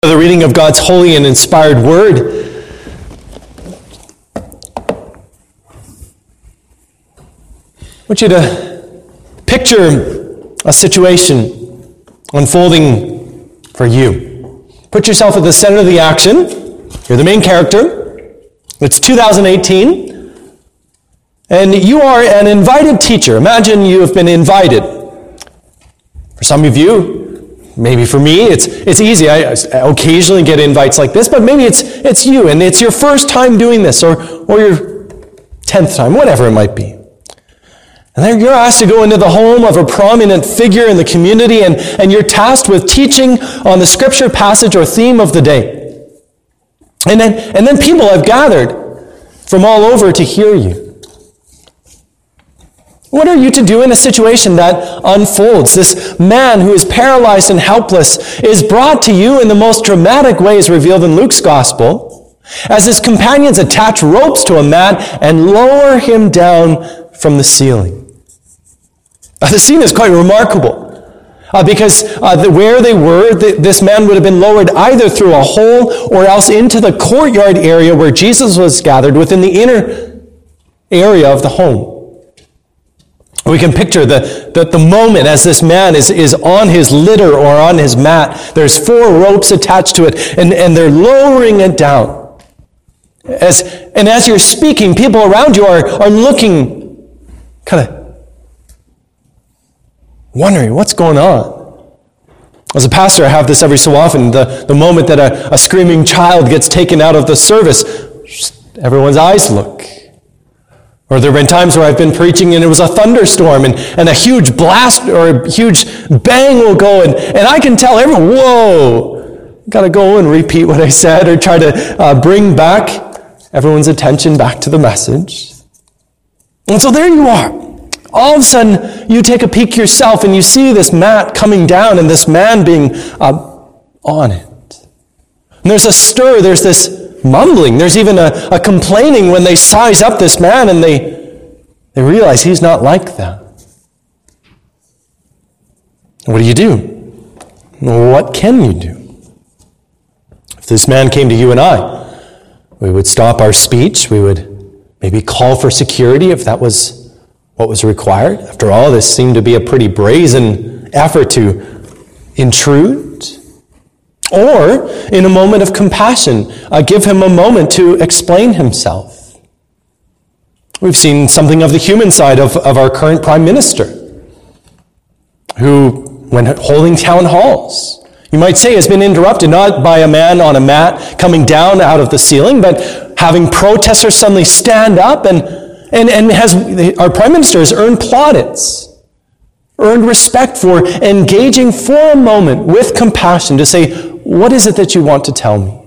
The reading of God's holy and inspired word. I want you to picture a situation unfolding for you. Put yourself at the center of the action. You're the main character. It's 2018. And you are an invited teacher. Imagine you have been invited. For some of you, maybe for me, it's easy. I occasionally get invites like this, but maybe it's you, and it's your first time doing this, or your 10th time, whatever it might be. And then you're asked to go into the home of a prominent figure in the community, and you're tasked with teaching on the scripture passage or theme of the day. And then people have gathered from all over to hear you. What are you to do in a situation that unfolds? This man who is paralyzed and helpless is brought to you in the most dramatic ways revealed in Luke's gospel, as his companions attach ropes to a mat and lower him down from the ceiling. The scene is quite remarkable, because where they were, this man would have been lowered either through a hole or else into the courtyard area where Jesus was gathered within the inner area of the home. We can picture the moment as this man is on his litter or on his mat. There's 4 ropes attached to it, and they're lowering it down. As you're speaking, people around you are looking, kind of wondering what's going on. As a pastor, I have this every so often. The moment that a screaming child gets taken out of the service, everyone's eyes look. Or there have been times where I've been preaching and it was a thunderstorm and a huge blast or a huge bang will go and I can tell everyone, whoa, got to go and repeat what I said or try to bring back everyone's attention back to the message. And so there you are. All of a sudden, you take a peek yourself and you see this mat coming down and this man being on it. And there's a stir, there's this mumbling. There's even a complaining when they size up this man and they realize he's not like that. What do you do? What can you do? If this man came to you and I, we would stop our speech. We would maybe call for security if that was what was required. After all, this seemed to be a pretty brazen effort to intrude. Or, in a moment of compassion, give him a moment to explain himself. We've seen something of the human side of our current prime minister, who, when holding town halls, you might say has been interrupted not by a man on a mat coming down out of the ceiling, but having protesters suddenly stand up and our prime minister has earned plaudits, earned respect for engaging for a moment with compassion to say, what is it that you want to tell me?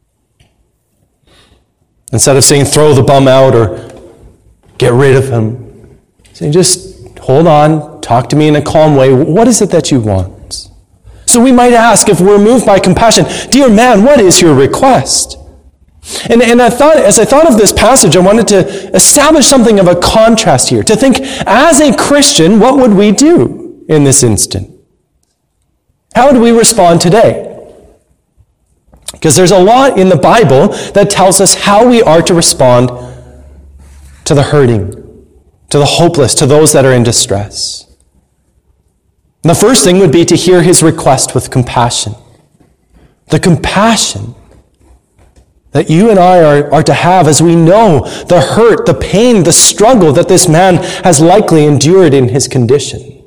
Instead of saying, throw the bum out or get rid of him, say, just hold on, talk to me in a calm way. What is it that you want? So we might ask, if we're moved by compassion, dear man, what is your request? And as I thought of this passage, I wanted to establish something of a contrast here, to think, as a Christian, what would we do in this instant? How would we respond today? Because there's a lot in the Bible that tells us how we are to respond to the hurting, to the hopeless, to those that are in distress. And the first thing would be to hear his request with compassion. The compassion that you and I are to have as we know the hurt, the pain, the struggle that this man has likely endured in his condition.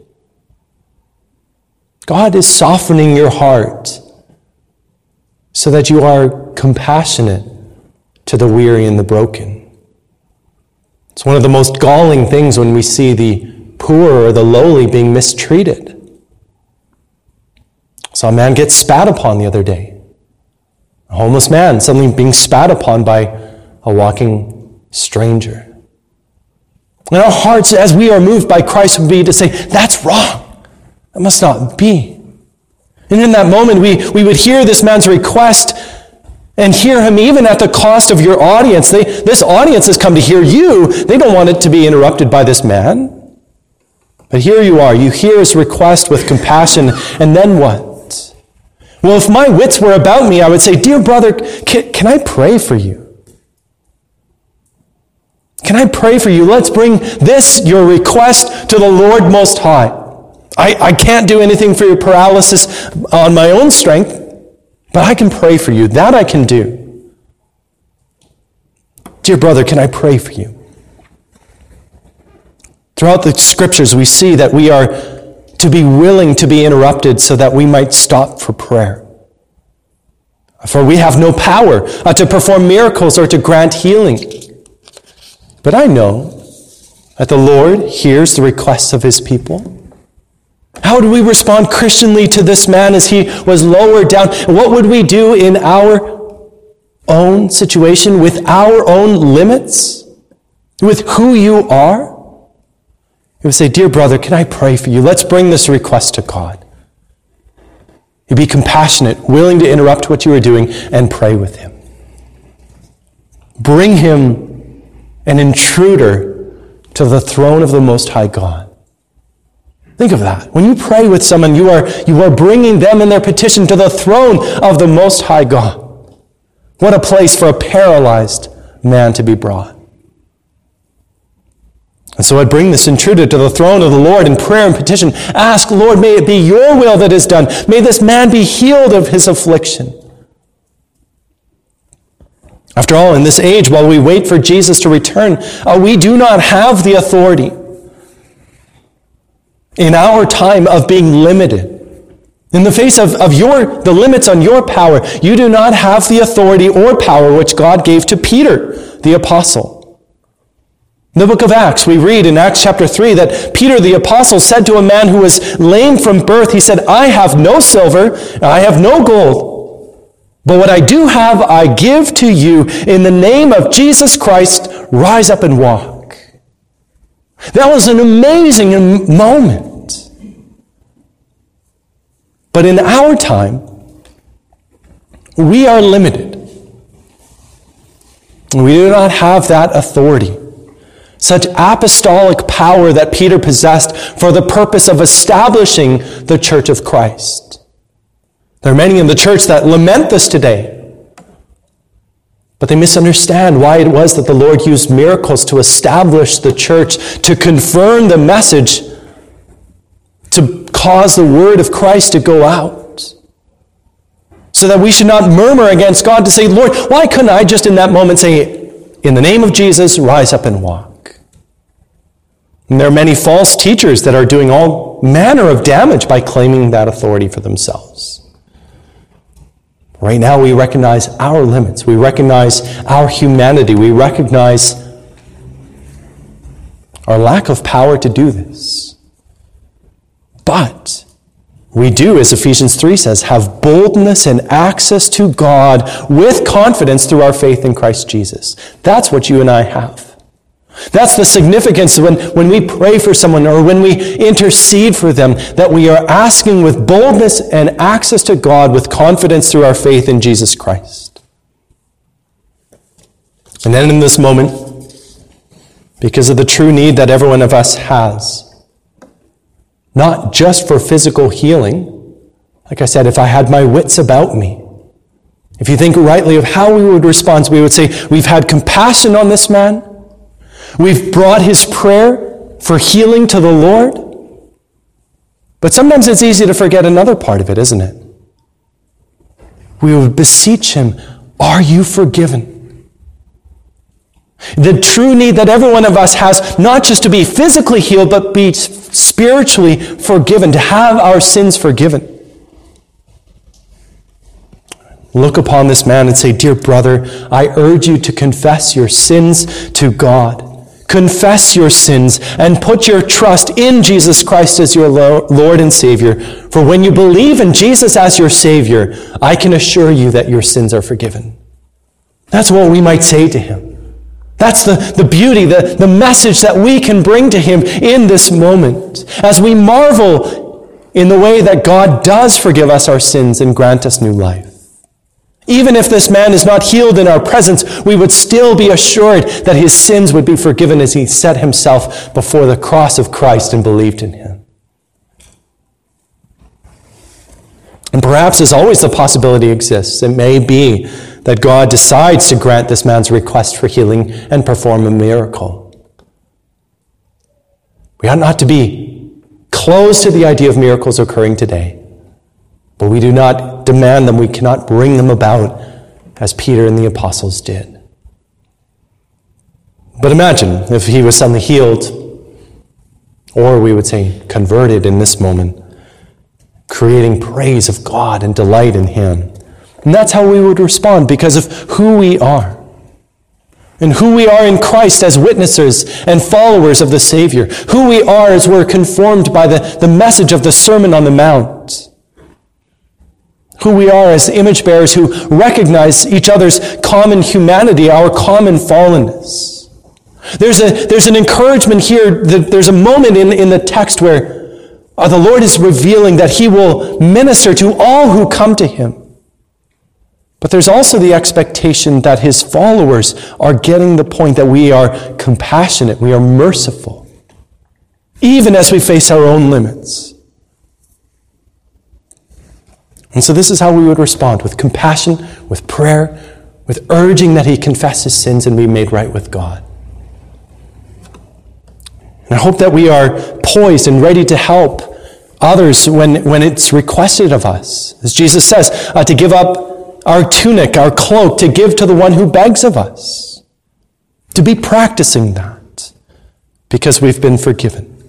God is softening your heart so that you are compassionate to the weary and the broken. It's one of the most galling things when we see the poor or the lowly being mistreated. I saw a man get spat upon the other day. A homeless man suddenly being spat upon by a walking stranger. And our hearts, as we are moved by Christ, would be to say, that's wrong. That must not be. And in that moment, we would hear this man's request and hear him even at the cost of your audience. This audience has come to hear you. They don't want it to be interrupted by this man. But here you are. You hear his request with compassion, and then what? Well, if my wits were about me, I would say, dear brother, can I pray for you? Can I pray for you? Let's bring this, your request, to the Lord Most High. I can't do anything for your paralysis on my own strength, but I can pray for you. That I can do. Dear brother, can I pray for you? Throughout the scriptures, we see that we are to be willing to be interrupted so that we might stop for prayer. For we have no power to perform miracles or to grant healing. But I know that the Lord hears the requests of his people. How do we respond Christianly to this man as he was lowered down? What would we do in our own situation, with our own limits, with who you are? You would say, dear brother, can I pray for you? Let's bring this request to God. You'd be compassionate, willing to interrupt what you are doing, and pray with him. Bring him, an intruder, to the throne of the Most High God. Think of that. When you pray with someone, you are bringing them and their petition to the throne of the Most High God. What a place for a paralyzed man to be brought. And so I'd bring this intruder to the throne of the Lord in prayer and petition. Ask, Lord, may it be your will that is done. May this man be healed of his affliction. After all, in this age, while we wait for Jesus to return, we do not have the authority in our time of being limited. In the face of the limits on your power, you do not have the authority or power which God gave to Peter, the apostle. In the book of Acts, we read in Acts chapter 3 that Peter the apostle said to a man who was lame from birth, he said, I have no silver, I have no gold, but what I do have, I give to you. In the name of Jesus Christ, rise up and walk. That was an amazing moment. But in our time, we are limited. We do not have that authority. Such apostolic power that Peter possessed for the purpose of establishing the church of Christ. There are many in the church that lament this today, but they misunderstand why it was that the Lord used miracles to establish the church, to confirm the message, to cause the word of Christ to go out. So that we should not murmur against God to say, Lord, why couldn't I just in that moment say, in the name of Jesus, rise up and walk? And there are many false teachers that are doing all manner of damage by claiming that authority for themselves. Right now we recognize our limits. We recognize our humanity. We recognize our lack of power to do this. But we do, as Ephesians 3 says, have boldness and access to God with confidence through our faith in Christ Jesus. That's what you and I have. That's the significance when we pray for someone or when we intercede for them, that we are asking with boldness and access to God with confidence through our faith in Jesus Christ. And then in this moment, because of the true need that every one of us has, not just for physical healing, like I said, if I had my wits about me, if you think rightly of how we would respond, we would say, we've had compassion on this man, we've brought his prayer for healing to the Lord. But sometimes it's easy to forget another part of it, isn't it? We would beseech him, are you forgiven? The true need that every one of us has, not just to be physically healed, but be spiritually forgiven, to have our sins forgiven. Look upon this man and say, dear brother, I urge you to confess your sins to God. Confess your sins and put your trust in Jesus Christ as your Lord and Savior. For when you believe in Jesus as your Savior, I can assure you that your sins are forgiven. That's what we might say to him. That's the beauty, the message that we can bring to him in this moment as we marvel in the way that God does forgive us our sins and grant us new life. Even if this man is not healed in our presence, we would still be assured that his sins would be forgiven as he set himself before the cross of Christ and believed in him. And perhaps, as always, the possibility exists. It may be that God decides to grant this man's request for healing and perform a miracle. We ought not to be closed to the idea of miracles occurring today, but we do not demand them. We cannot bring them about as Peter and the apostles did. But imagine if he was suddenly healed, or we would say converted in this moment, creating praise of God and delight in him. And that's how we would respond because of who we are. And who we are in Christ as witnesses and followers of the Savior. Who we are as we're conformed by the message of the Sermon on the Mount. Who we are as image bearers who recognize each other's common humanity, our common fallenness. There's an encouragement here. There's a moment in the text where the Lord is revealing that he will minister to all who come to him. But there's also the expectation that his followers are getting the point that we are compassionate, we are merciful, even as we face our own limits. And so this is how we would respond, with compassion, with prayer, with urging that he confess his sins and be made right with God. And I hope that we are poised and ready to help others when it's requested of us. As Jesus says, to give up our tunic, our cloak, to give to the one who begs of us. To be practicing that because we've been forgiven.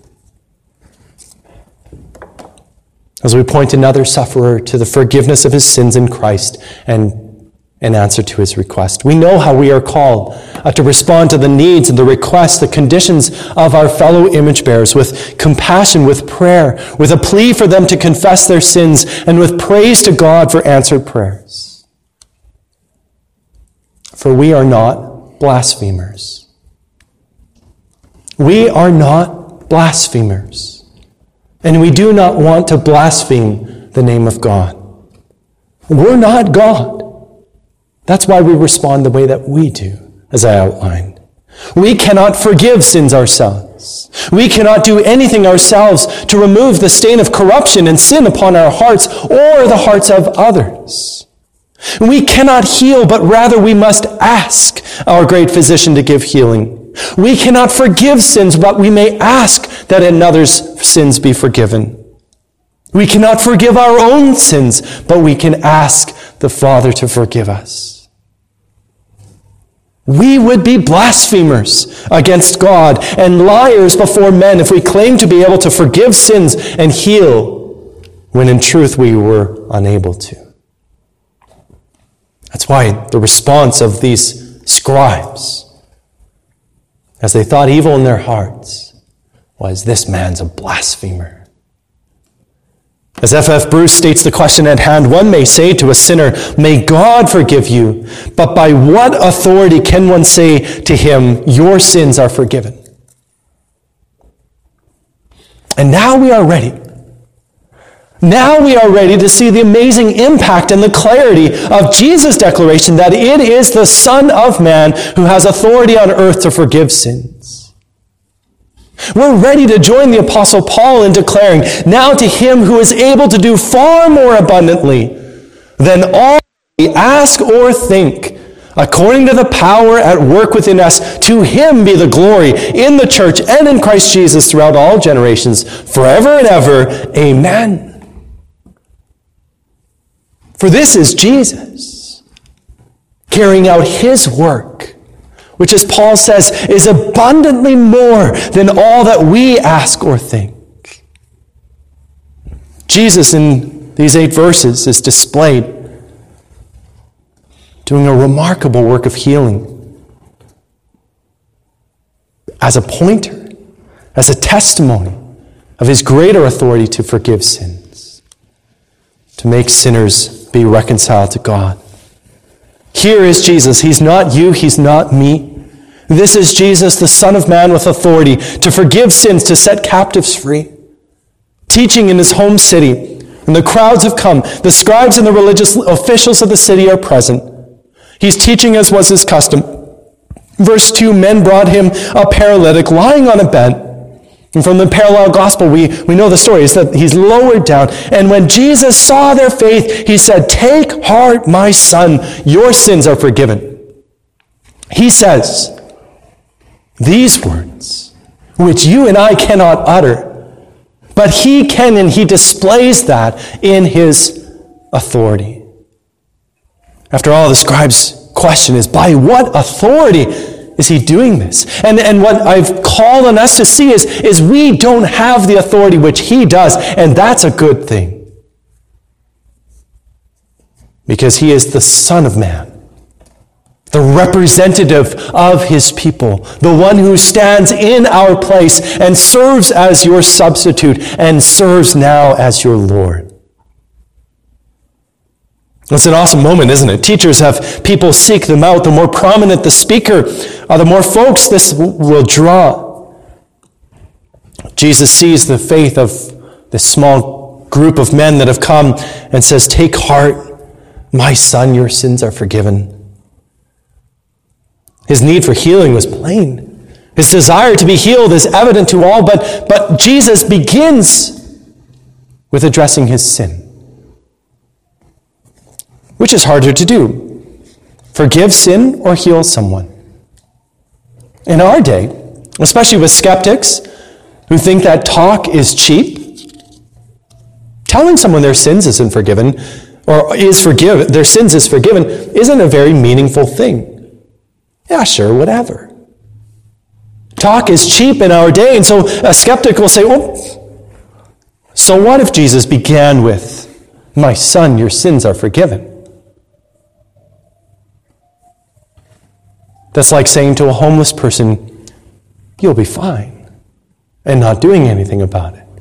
As we point another sufferer to the forgiveness of his sins in Christ and in answer to his request. We know how we are called to respond to the needs and the requests, the conditions of our fellow image bearers with compassion, with prayer, with a plea for them to confess their sins, and with praise to God for answered prayers. For we are not blasphemers. We are not blasphemers. And we do not want to blaspheme the name of God. We're not God. That's why we respond the way that we do, as I outlined. We cannot forgive sins ourselves. We cannot do anything ourselves to remove the stain of corruption and sin upon our hearts or the hearts of others. We cannot heal, but rather we must ask our great physician to give healing. We cannot forgive sins, but we may ask that another's sins be forgiven. We cannot forgive our own sins, but we can ask the Father to forgive us. We would be blasphemers against God and liars before men if we claimed to be able to forgive sins and heal when in truth we were unable to. That's why the response of these scribes, as they thought evil in their hearts, was, "This man's a blasphemer." As F.F. Bruce states the question at hand, one may say to a sinner, "May God forgive you," but by what authority can one say to him, "Your sins are forgiven"? And now we are ready. Now we are ready to see the amazing impact and the clarity of Jesus' declaration that it is the Son of Man who has authority on earth to forgive sins. We're ready to join the Apostle Paul in declaring, "Now to him who is able to do far more abundantly than all we ask or think, according to the power at work within us, to him be the glory in the church and in Christ Jesus throughout all generations, forever and ever. Amen." For this is Jesus, carrying out his work, which, as Paul says, is abundantly more than all that we ask or think. Jesus, in these 8 verses, is displayed doing a remarkable work of healing as a pointer, as a testimony of his greater authority to forgive sins, to make sinners be reconciled to God. Here is Jesus. He's not you. He's not me. This is Jesus, the Son of Man, with authority to forgive sins, to set captives free. Teaching in his home city, and the crowds have come. The scribes and the religious officials of the city are present. He's teaching as was his custom. Verse 2, men brought him a paralytic lying on a bed. And from the parallel gospel, we know the story is that he's lowered down. And when Jesus saw their faith, he said, "Take heart, my son, your sins are forgiven." He says these words, which you and I cannot utter, but he can, and he displays that in his authority. After all, the scribe's question is, by what authority is he doing this? And what I've called on us to see is we don't have the authority which he does, and that's a good thing. Because he is the Son of Man, the representative of his people, the one who stands in our place and serves as your substitute and serves now as your Lord. It's an awesome moment, isn't it? Teachers have people seek them out. The more prominent the speaker, the more folks this will draw. Jesus sees the faith of this small group of men that have come and says, "Take heart, my son, your sins are forgiven." His need for healing was plain. His desire to be healed is evident to all, but Jesus begins with addressing his sin. Which is harder to do? Forgive sin or heal someone? In our day, especially with skeptics who think that talk is cheap, telling someone their sins isn't forgiven, or their sins is forgiven, isn't a very meaningful thing. Yeah, sure, whatever. Talk is cheap in our day, and so a skeptic will say, "Oh, so what if Jesus began with, 'My son, your sins are forgiven'?" That's like saying to a homeless person, "You'll be fine," and not doing anything about it.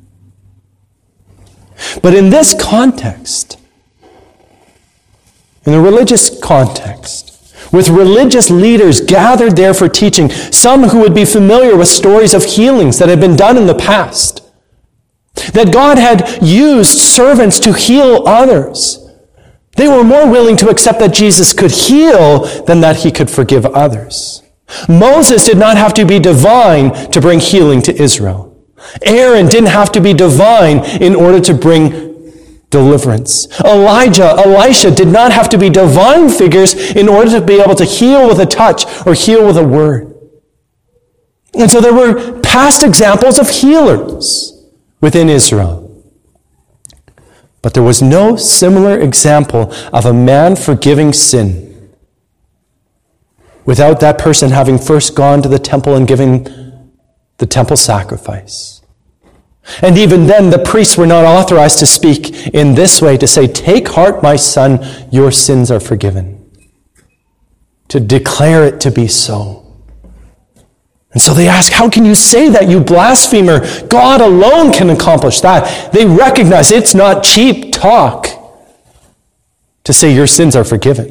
But in this context, in the religious context, with religious leaders gathered there for teaching, some who would be familiar with stories of healings that had been done in the past, that God had used servants to heal others, they were more willing to accept that Jesus could heal than that he could forgive others. Moses did not have to be divine to bring healing to Israel. Aaron didn't have to be divine in order to bring deliverance. Elisha did not have to be divine figures in order to be able to heal with a touch or heal with a word. And so there were past examples of healers within Israel. But there was no similar example of a man forgiving sin without that person having first gone to the temple and given the temple sacrifice. And even then, the priests were not authorized to speak in this way, to say, "Take heart, my son, your sins are forgiven." To declare it to be so. And so they ask, "How can you say that, you blasphemer? God alone can accomplish that." They recognize it's not cheap talk to say your sins are forgiven.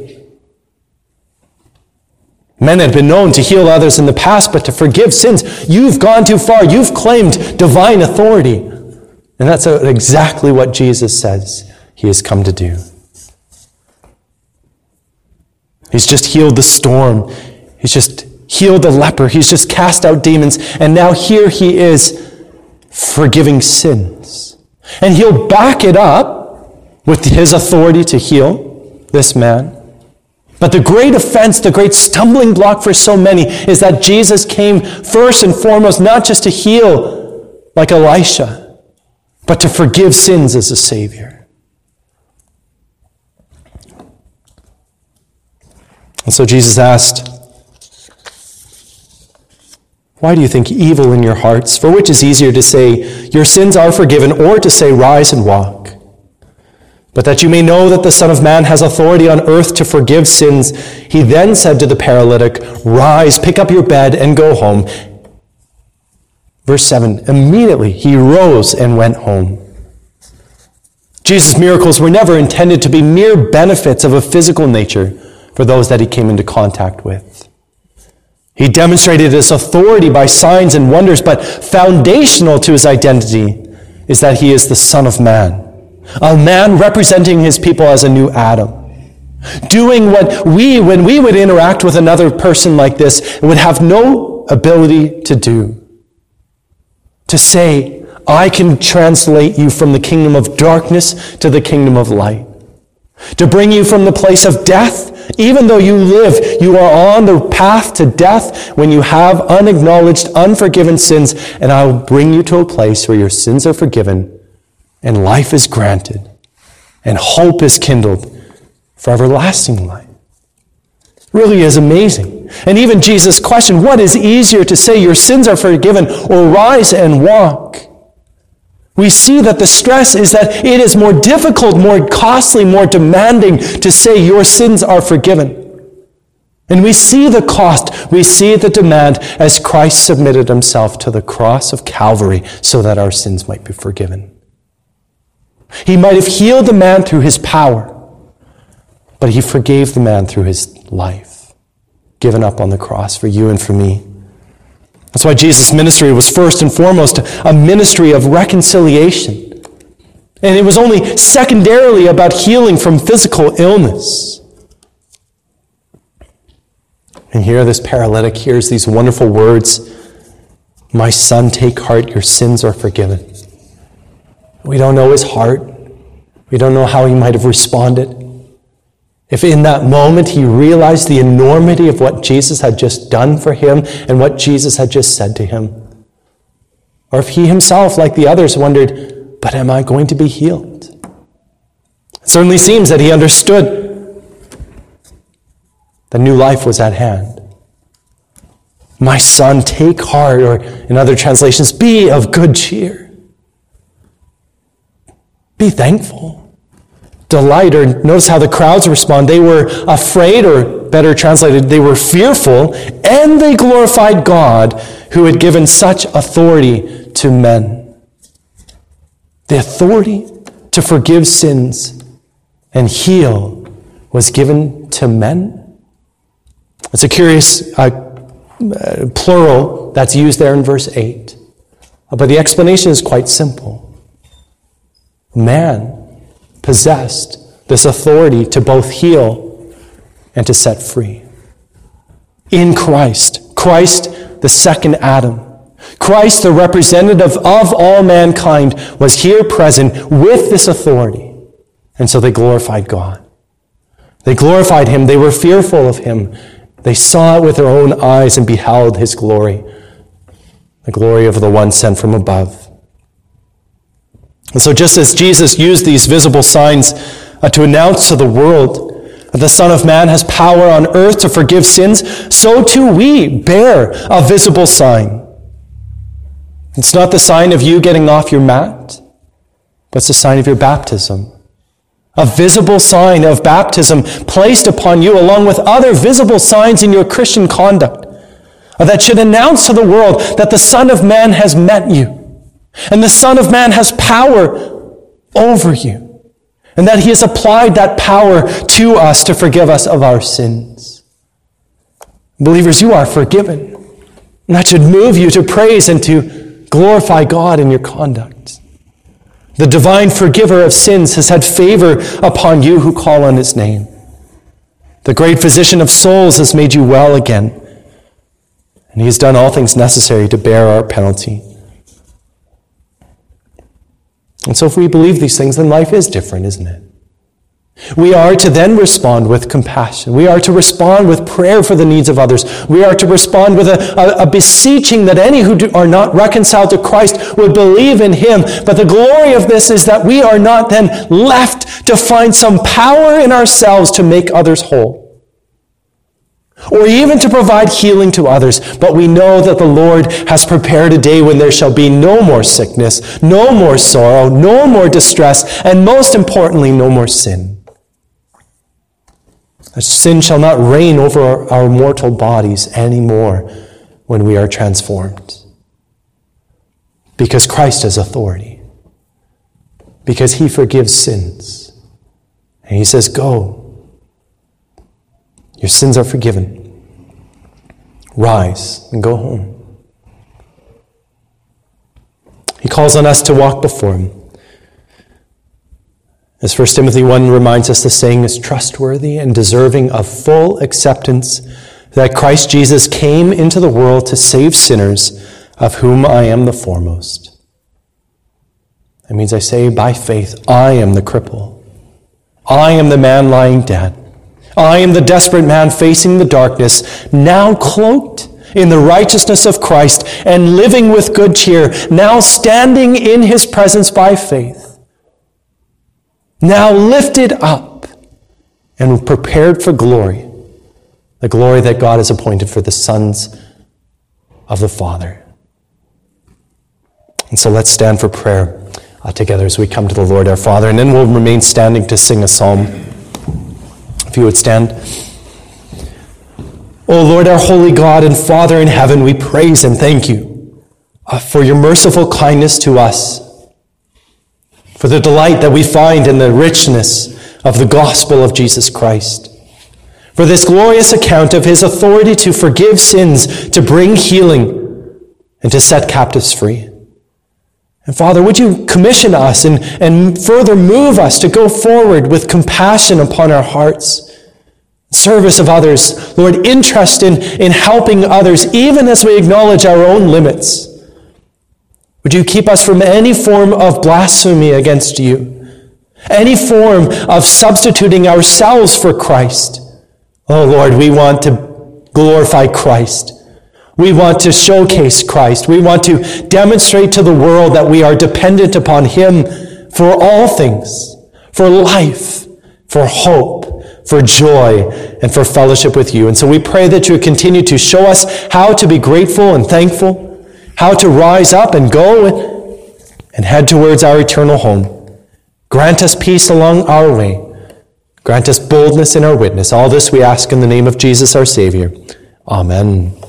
Men had been known to heal others in the past, but to forgive sins, you've gone too far. You've claimed divine authority. And that's exactly what Jesus says he has come to do. He's just healed the storm. He's just healed the leper. He's just cast out demons. And now here he is forgiving sins. And he'll back it up with his authority to heal this man. But the great offense, the great stumbling block for so many is that Jesus came first and foremost not just to heal like Elisha, but to forgive sins as a Savior. And so Jesus asked, "Why do you think evil in your hearts? For which is easier to say, 'Your sins are forgiven,' or to say, 'Rise and walk'? But that you may know that the Son of Man has authority on earth to forgive sins," he then said to the paralytic, "Rise, pick up your bed, and go home." Verse 7, immediately he rose and went home. Jesus' miracles were never intended to be mere benefits of a physical nature for those that he came into contact with. He demonstrated his authority by signs and wonders, but foundational to his identity is that he is the Son of Man. A man representing his people as a new Adam. Doing what when we would interact with another person like this, would have no ability to do. to say, I can translate you from the kingdom of darkness to the kingdom of light. To bring you from the place of death, even though you are on the path to death when you have unacknowledged, unforgiven sins, and I will bring you to a place where your sins are forgiven and life is granted and hope is kindled for everlasting life. It really is amazing. And even Jesus questioned, what is easier to say, your sins are forgiven, or rise and walk? We see that the stress is that it is more difficult, more costly, more demanding to say your sins are forgiven. And we see the cost, we see the demand as Christ submitted himself to the cross of Calvary so that our sins might be forgiven. He might have healed the man through his power, but he forgave the man through his life, given up on the cross for you and for me. That's why Jesus' ministry was first and foremost a ministry of reconciliation. And it was only secondarily about healing from physical illness. And here this paralytic hears these wonderful words, my son, take heart, your sins are forgiven. We don't know his heart. We don't know how he might have responded. If in that moment he realized the enormity of what Jesus had just done for him and what Jesus had just said to him. Or if he himself, like the others, wondered, but am I going to be healed? It certainly seems that he understood that new life was at hand. My son, take heart, or in other translations, be of good cheer. Be thankful. Delight, or notice how the crowds respond. They were afraid, or better translated, they were fearful, and they glorified God who had given such authority to men. The authority to forgive sins and heal was given to men. It's a curious plural that's used there in verse 8. But the explanation is quite simple. Man possessed this authority to both heal and to set free. In Christ, the second Adam, Christ, the representative of all mankind, was here present with this authority. And so they glorified God. They glorified him. They were fearful of him. They saw it with their own eyes and beheld his glory, the glory of the one sent from above. And so just as Jesus used these visible signs to announce to the world that the Son of Man has power on earth to forgive sins, so too we bear a visible sign. It's not the sign of you getting off your mat, but it's the sign of your baptism. A visible sign of baptism placed upon you along with other visible signs in your Christian conduct that should announce to the world that the Son of Man has met you. And the Son of Man has power over you. And that he has applied that power to us to forgive us of our sins. Believers, you are forgiven. And that should move you to praise and to glorify God in your conduct. The divine forgiver of sins has had favor upon you who call on his name. The great physician of souls has made you well again. And he has done all things necessary to bear our penalty. And so if we believe these things, then life is different, isn't it? We are to then respond with compassion. We are to respond with prayer for the needs of others. We are to respond with a beseeching that any who are not reconciled to Christ would believe in him. But the glory of this is that we are not then left to find some power in ourselves to make others whole, or even to provide healing to others. But we know that the Lord has prepared a day when there shall be no more sickness, no more sorrow, no more distress, and most importantly, no more sin. Sin shall not reign over our mortal bodies anymore when we are transformed. Because Christ has authority. Because he forgives sins. And he says, go. Your sins are forgiven. Rise and go home. He calls on us to walk before him. As 1 Timothy 1 reminds us, the saying is trustworthy and deserving of full acceptance, that Christ Jesus came into the world to save sinners, of whom I am the foremost. That means I say by faith, I am the cripple. I am the man lying dead. I am the desperate man facing the darkness, now cloaked in the righteousness of Christ and living with good cheer, now standing in his presence by faith, now lifted up and prepared for glory, the glory that God has appointed for the sons of the Father. And so let's stand for prayer together as we come to the Lord our Father, and then we'll remain standing to sing a psalm. If you would stand. O Lord, our holy God and Father in heaven, we praise and thank you for your merciful kindness to us, for the delight that we find in the richness of the gospel of Jesus Christ, for this glorious account of his authority to forgive sins, to bring healing, and to set captives free. And Father, would you commission us and further move us to go forward with compassion upon our hearts, service of others, Lord, interest in helping others, even as we acknowledge our own limits. Would you keep us from any form of blasphemy against you, any form of substituting ourselves for Christ. Oh Lord, we want to glorify Christ. We want to showcase Christ. We want to demonstrate to the world that we are dependent upon him for all things, for life, for hope, for joy, and for fellowship with you. And so we pray that you continue to show us how to be grateful and thankful, how to rise up and go and head towards our eternal home. Grant us peace along our way. Grant us boldness in our witness. All this we ask in the name of Jesus our Savior. Amen.